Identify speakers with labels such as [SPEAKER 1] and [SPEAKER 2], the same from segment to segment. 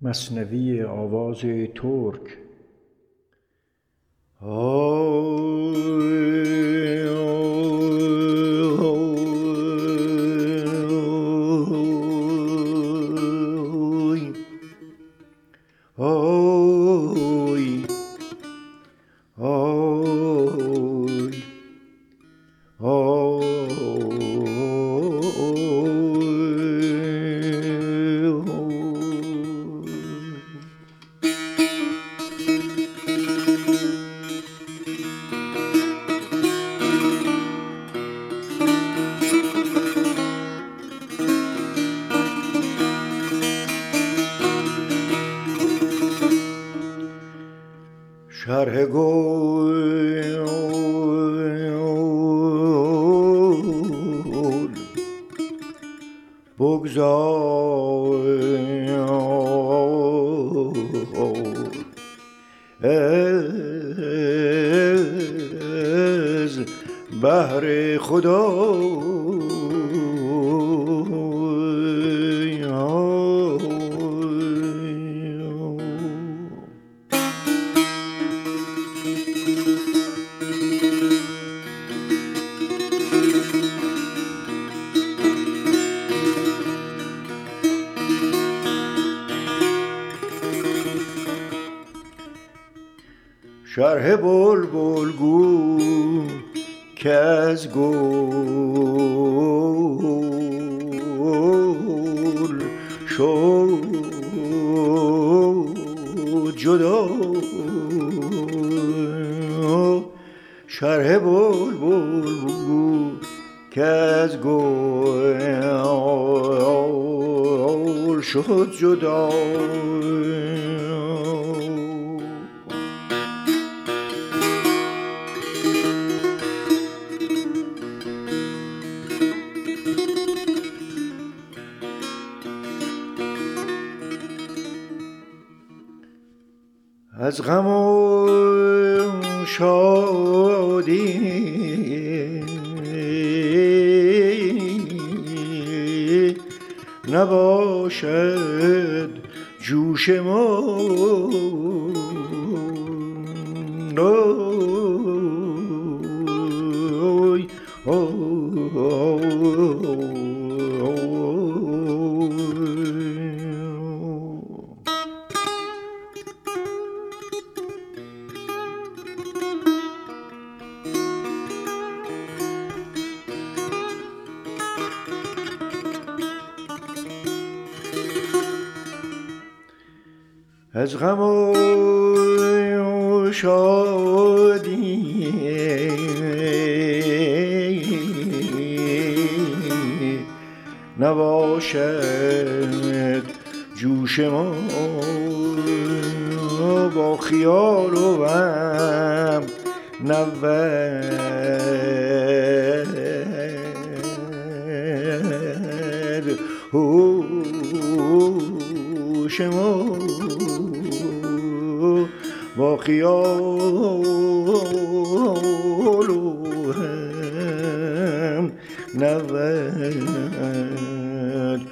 [SPEAKER 1] مثنوی آواز ترک. شرح گل بگذار از بهر خدا شرح بلبل گو که از گل شد جدا. شرح بلبل گو که از گل شد جدا. از غم و شادی نباشد جوش ما. از غم و شادی نباشد جوش ما. با خیال و غم نبود هوش ما. با خیال و غم نبود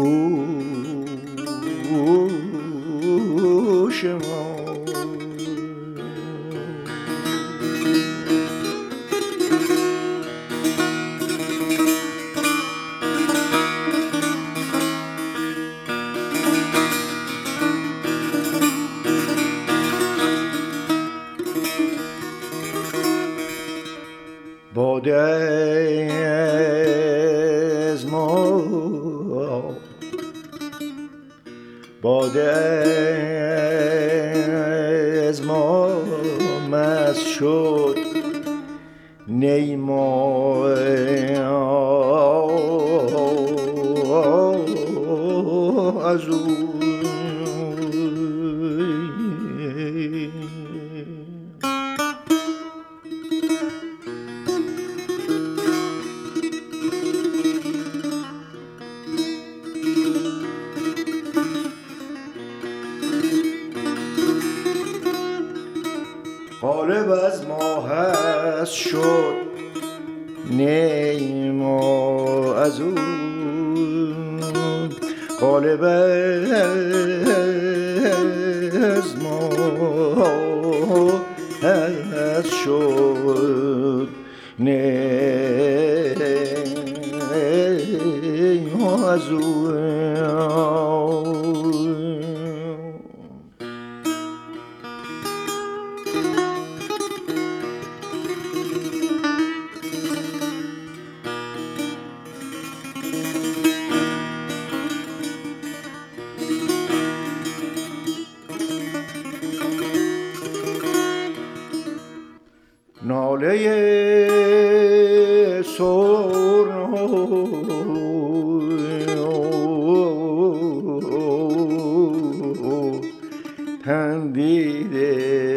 [SPEAKER 1] هوش ما. باده از ما مست شد نی ما از او. غالب از ما هست شد نی ما از او. غالب از ما هست شد نه از او ناله سرنا تندیده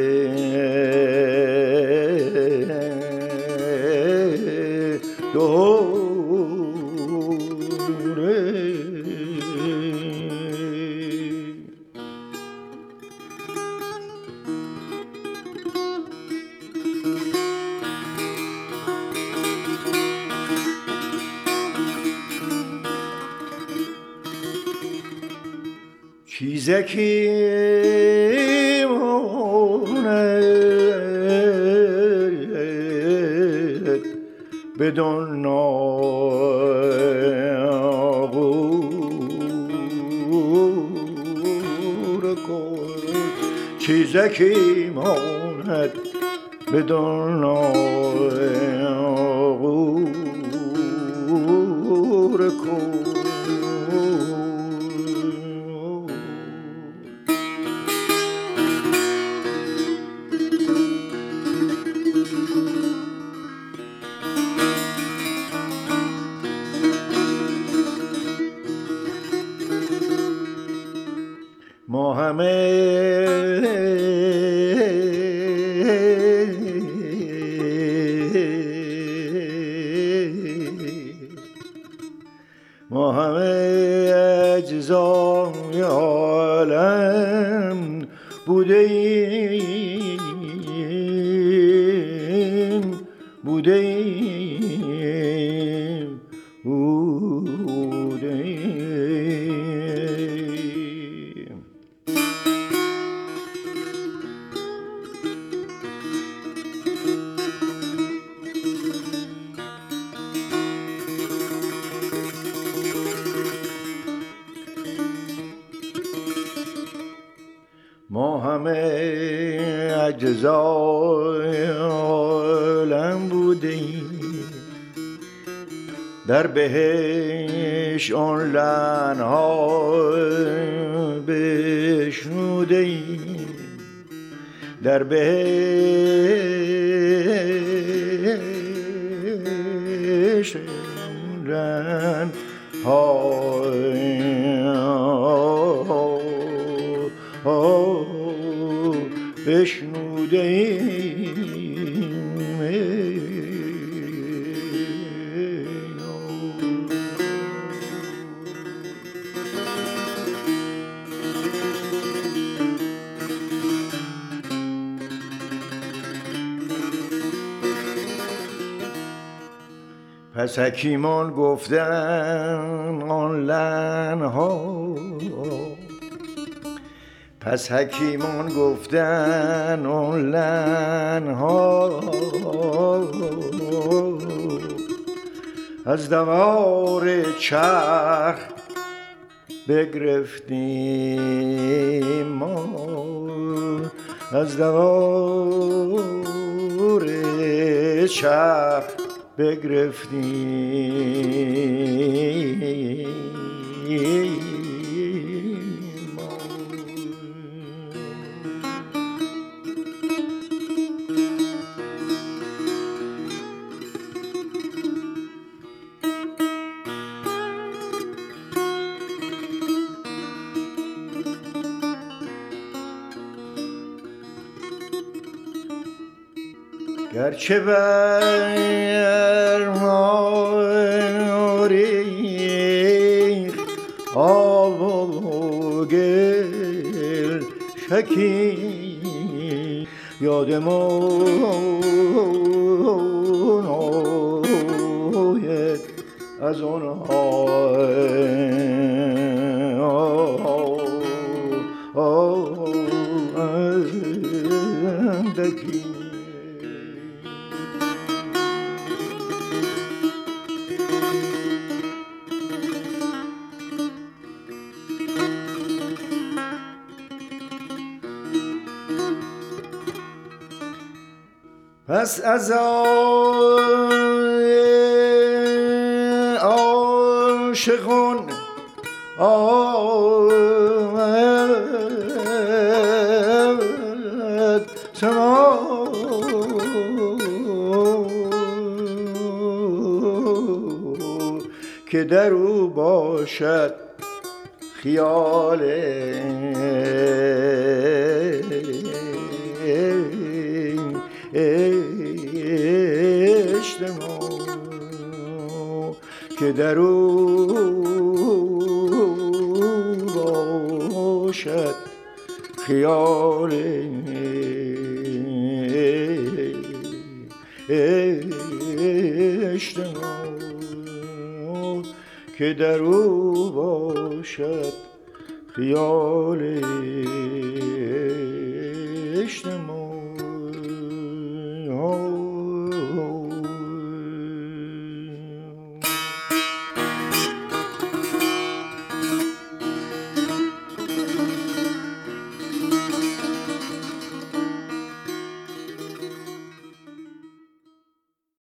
[SPEAKER 1] دوره چیزکی ماند بدون ناغور کن چیزکی ماند بدون ناغور کن ما همه اجزای عالم بوده ایم ما همه اجزای عالم بودیم در بهش آن لعنها بشنودیم در بهش لعنها بشنودیم پس حکیمان گفتن آن لعنها پس حکیمان گفتن آن لعنها از دوار چرخ بگرفتیم ما از دوار چرخ بگرفتیم گرچه بر ما ریخت آب و گل شکی یادمون آید از آنها خستگی. پس از عاشقان که در او باشد خیال اجتماع، که در او باشد خیال اجتماع، که در او باشد خیال اجتماع.